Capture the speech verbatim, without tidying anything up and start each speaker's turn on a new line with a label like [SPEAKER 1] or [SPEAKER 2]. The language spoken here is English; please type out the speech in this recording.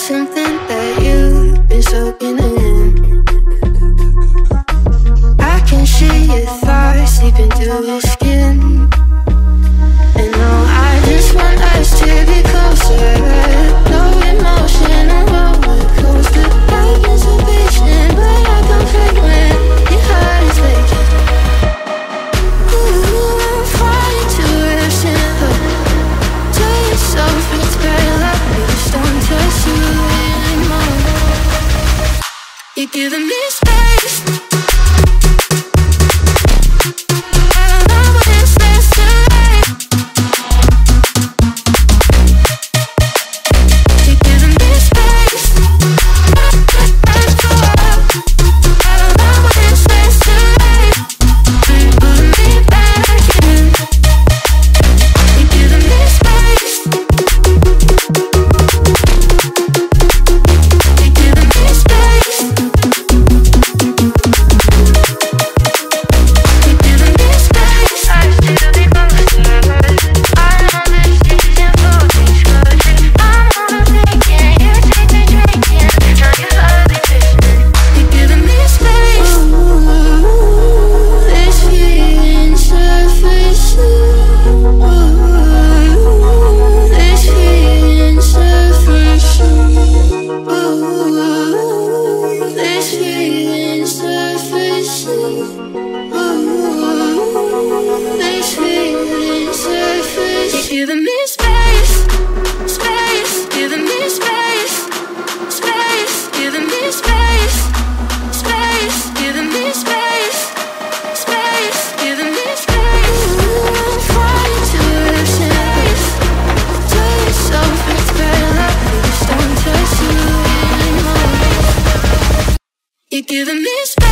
[SPEAKER 1] something that you've been soaking in. I can see your thoughts seeping through your skin. And no, I just want us to be closer. No emotion, a roller coaster. I've been so patient, but I don't fake when your heart is vacant. Ooh, I'm flying to a simple. Tell yourself it's better like this. Don't trust you anymore. You're giving me space. Giving me space, space, giving me space, space, giving me space, space, giving me space, space, giving me space. Ooh, I'm flying to a space. Tell yourself it's better like this. Don't trust you anymore. You're giving me space.